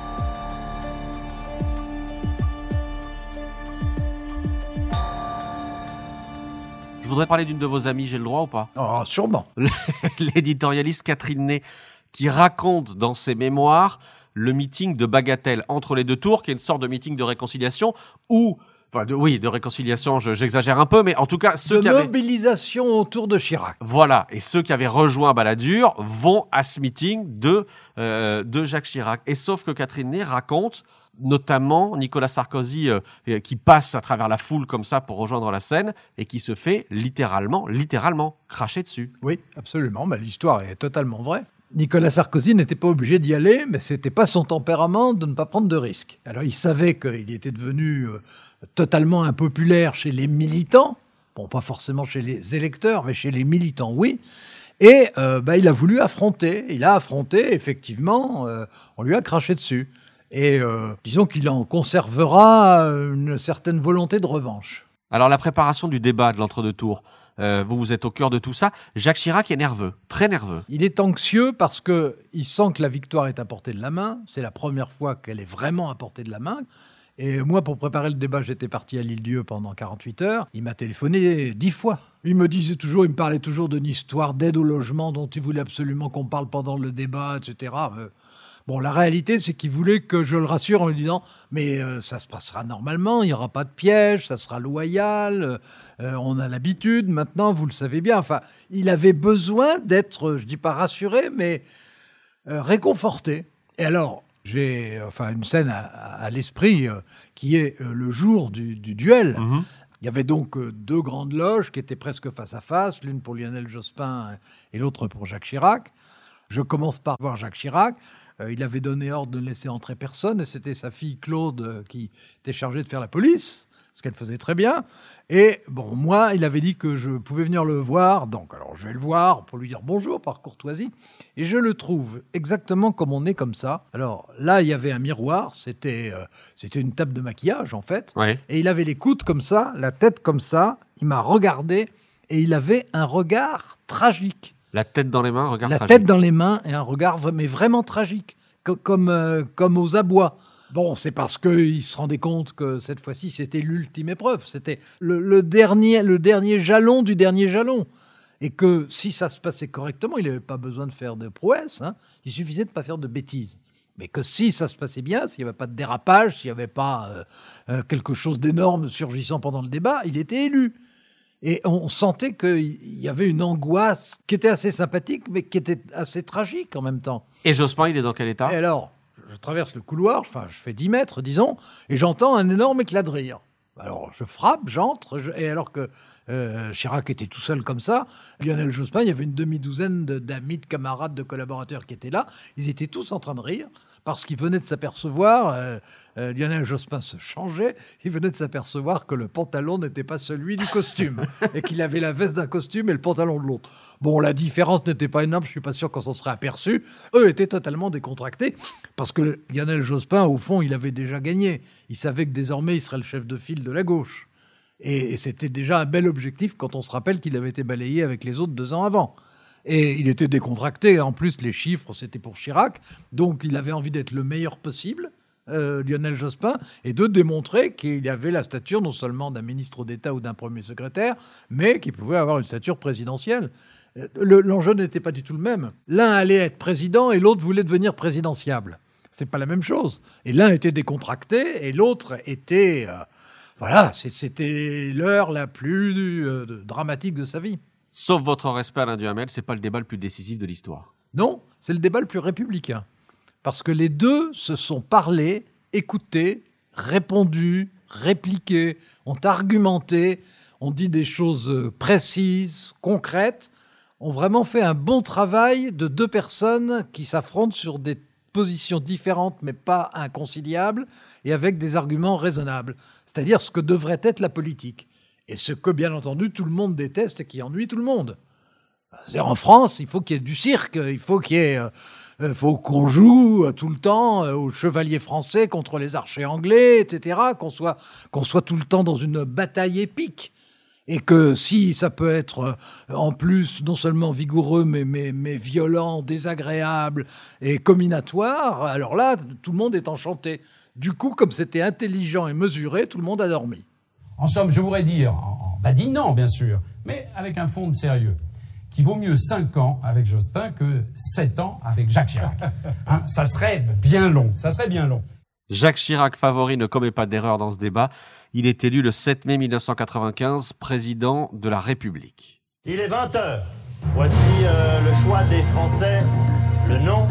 Je voudrais parler d'une de vos amies, j'ai le droit ou pas? Ah, sûrement. L'éditorialiste Catherine Ney, qui raconte dans ses mémoires le meeting de Bagatelle entre les deux tours, qui est une sorte de meeting de réconciliation où... Enfin, de, oui, de réconciliation, je, j'exagère un peu, mais en tout cas, ceux de qui avaient... mobilisation autour de Chirac. Voilà, et ceux qui avaient rejoint Balladur vont à ce meeting de, euh, de Jacques Chirac. Et sauf que Catherine Ney raconte, notamment Nicolas Sarkozy, euh, qui passe à travers la foule comme ça pour rejoindre la scène, et qui se fait littéralement, littéralement, cracher dessus. Oui, absolument, bah, l'histoire est totalement vraie. Nicolas Sarkozy n'était pas obligé d'y aller, mais c'était pas son tempérament de ne pas prendre de risques. Alors il savait qu'il était devenu euh, totalement impopulaire chez les militants, bon pas forcément chez les électeurs, mais chez les militants oui, et euh, bah, il a voulu affronter, il a affronté, effectivement, euh, on lui a craché dessus. Et euh, disons qu'il en conservera une certaine volonté de revanche. Alors la préparation du débat de l'entre-deux tours, euh, vous, vous êtes au cœur de tout ça. Jacques Chirac est nerveux, très nerveux. Il est anxieux parce qu'il sent que la victoire est à portée de la main. C'est la première fois qu'elle est vraiment à portée de la main. Et moi, pour préparer le débat, j'étais parti à l'Île-Dieu pendant quarante-huit heures. Il m'a téléphoné dix fois. Il me disait toujours, il me parlait toujours d'une histoire d'aide au logement dont il voulait absolument qu'on parle pendant le débat, et cetera. Bon, la réalité, c'est qu'il voulait que je le rassure en lui disant « Mais euh, ça se passera normalement, il n'y aura pas de piège, ça sera loyal, euh, on a l'habitude, maintenant, vous le savez bien. » Enfin, il avait besoin d'être, je ne dis pas rassuré, mais euh, réconforté. Et alors, j'ai enfin, une scène à, à l'esprit euh, qui est euh, le jour du, du duel. Mmh. Il y avait donc euh, deux grandes loges qui étaient presque face à face, l'une pour Lionel Jospin et l'autre pour Jacques Chirac. Je commence par voir Jacques Chirac. Euh, il avait donné ordre de ne laisser entrer personne et c'était sa fille Claude euh, qui était chargée de faire la police, ce qu'elle faisait très bien. Et bon, moi, il avait dit que je pouvais venir le voir. Donc, alors, je vais le voir pour lui dire bonjour par courtoisie. Et je le trouve exactement comme on est comme ça. Alors là, il y avait un miroir. C'était, euh, c'était une table de maquillage, en fait. Ouais. Et il avait les coudes comme ça, la tête comme ça. Il m'a regardé et il avait un regard tragique. La tête dans les mains, un regard la tragique. La tête dans les mains et un regard mais vraiment tragique, Co- comme, euh, comme aux abois. Bon, c'est parce qu'il se rendait compte que cette fois-ci, c'était l'ultime épreuve. C'était le, le, dernier, le dernier jalon du dernier jalon. Et que si ça se passait correctement, il n'avait pas besoin de faire de prouesse. Hein, il suffisait de ne pas faire de bêtises. Mais que si ça se passait bien, s'il n'y avait pas de dérapage, s'il n'y avait pas euh, euh, quelque chose d'énorme surgissant pendant le débat, il était élu. Et on sentait qu'il y avait une angoisse qui était assez sympathique, mais qui était assez tragique en même temps. Et Jospin, il est dans quel état ? Et alors, je traverse le couloir, enfin, je fais dix mètres, disons, et j'entends un énorme éclat de rire. Alors, je frappe, j'entre, je, et alors que euh, Chirac était tout seul comme ça, Lionel Jospin, il y avait une demi-douzaine de, d'amis, de camarades, de collaborateurs qui étaient là. Ils étaient tous en train de rire, parce qu'ils venaient de s'apercevoir, euh, euh, Lionel Jospin se changeait, il venait de s'apercevoir que le pantalon n'était pas celui du costume, et qu'il avait la veste d'un costume et le pantalon de l'autre. Bon, la différence n'était pas énorme, je ne suis pas sûr qu'on s'en serait aperçu. Eux étaient totalement décontractés, parce que Lionel Jospin, au fond, il avait déjà gagné. Il savait que désormais, il serait le chef de file de la gauche. Et, et c'était déjà un bel objectif quand on se rappelle qu'il avait été balayé avec les autres deux ans avant. Et il était décontracté. En plus, les chiffres, c'était pour Chirac. Donc, il avait envie d'être le meilleur possible. euh, Lionel Jospin, et de démontrer qu'il avait la stature non seulement d'un ministre d'État ou d'un premier secrétaire, mais qu'il pouvait avoir une stature présidentielle. Le, l'enjeu n'était pas du tout le même. L'un allait être président et l'autre voulait devenir présidentiable. C'est pas la même chose. Et l'un était décontracté et l'autre était... Euh, voilà, c'était l'heure la plus euh, dramatique de sa vie. Sauf votre respect, Alain Duhamel, c'est pas le débat le plus décisif de l'histoire. Non, c'est le débat le plus républicain. Parce que les deux se sont parlé, écoutés, répondu, répliqué, ont argumenté, ont dit des choses précises, concrètes, ont vraiment fait un bon travail de deux personnes qui s'affrontent sur des positions différentes mais pas inconciliables et avec des arguments raisonnables. C'est-à-dire ce que devrait être la politique. Et ce que, bien entendu, tout le monde déteste et qui ennuie tout le monde. C'est-à-dire, en France, il faut qu'il y ait du cirque, il faut qu'il y ait... Euh, faut qu'on joue euh, tout le temps euh, aux chevaliers français contre les archers anglais, et cetera, qu'on soit, qu'on soit tout le temps dans une bataille épique. Et que si ça peut être euh, en plus non seulement vigoureux, mais, mais, mais violent, désagréable et combinatoire, alors là, tout le monde est enchanté. Du coup, comme c'était intelligent et mesuré, tout le monde a dormi. En somme, je voudrais dire, en badinant bien sûr, mais avec un fond de sérieux, qu'il vaut mieux cinq ans avec Jospin que sept ans avec Jacques Chirac. Hein, ça serait bien long, ça serait bien long. Jacques Chirac, favori, ne commet pas d'erreur dans ce débat. Il est élu le sept mai mille neuf cent quatre-vingt-quinze président de la République. Il est vingt heures. Voici euh, le choix des Français, le nom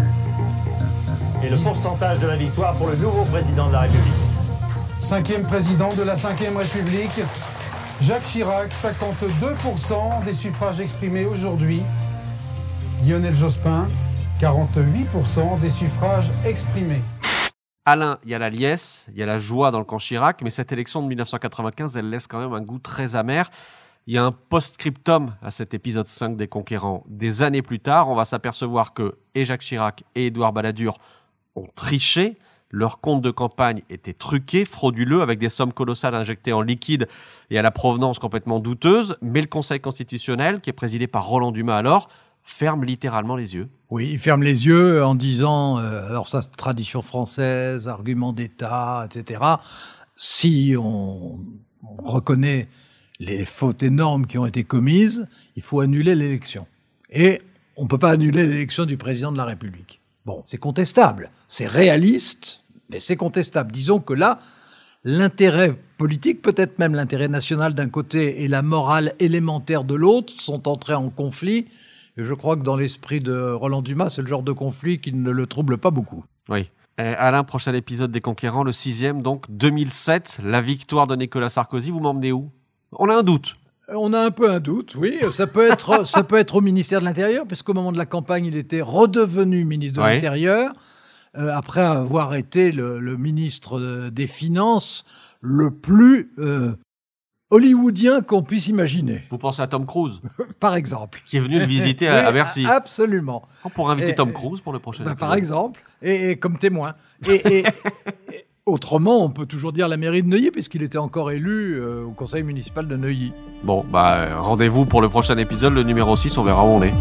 et le pourcentage de la victoire pour le nouveau président de la République. Cinquième président de la Cinquième République, Jacques Chirac, cinquante-deux pour cent des suffrages exprimés aujourd'hui. Lionel Jospin, quarante-huit pour cent des suffrages exprimés. Alain, il y a la liesse, il y a la joie dans le camp Chirac, mais cette élection de mille neuf cent quatre-vingt-quinze, elle laisse quand même un goût très amer. Il y a un post-scriptum à cet épisode cinq des Conquérants. Des années plus tard, on va s'apercevoir que et Jacques Chirac et Édouard Balladur ont triché. Leur compte de campagne était truqué, frauduleux, avec des sommes colossales injectées en liquide et à la provenance complètement douteuse. Mais le Conseil constitutionnel, qui est présidé par Roland Dumas alors, ferme littéralement les yeux. Oui, il ferme les yeux en disant, euh, alors ça c'est tradition française, argument d'État, et cetera. Si on, on reconnaît les fautes énormes qui ont été commises, il faut annuler l'élection. Et on ne peut pas annuler l'élection du président de la République. Bon, c'est contestable, c'est réaliste, mais c'est contestable. Disons que là, l'intérêt politique, peut-être même l'intérêt national d'un côté et la morale élémentaire de l'autre sont entrés en conflit. Et je crois que dans l'esprit de Roland Dumas, c'est le genre de conflit qui ne le trouble pas beaucoup. Oui. Et Alain, prochain épisode des Conquérants, le sixième, donc deux mille sept, la victoire de Nicolas Sarkozy. Vous m'emmenez où? On a un doute. On a un peu un doute, oui. Ça peut être, ça peut être au ministère de l'Intérieur, puisqu'au moment de la campagne, il était redevenu ministre de ouais. l'Intérieur, euh, après avoir été le, le ministre des Finances le plus euh, hollywoodien qu'on puisse imaginer. Vous pensez à Tom Cruise? Par exemple. Qui est venu le visiter à, à Bercy. Absolument. On pourrait inviter et, Tom Cruise pour le prochain bah, épisode. Par exemple, et, et comme témoin. Et... et autrement, on peut toujours dire la mairie de Neuilly, puisqu'il était encore élu euh, au conseil municipal de Neuilly. Bon, bah, rendez-vous pour le prochain épisode, le numéro six, on verra où on est.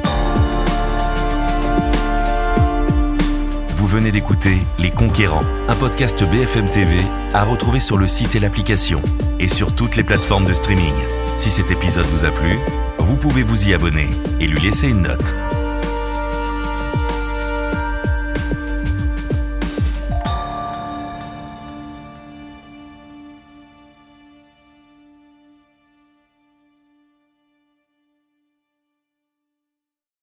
Vous venez d'écouter Les Conquérants, un podcast B F M T V à retrouver sur le site et l'application, et sur toutes les plateformes de streaming. Si cet épisode vous a plu, vous pouvez vous y abonner et lui laisser une note.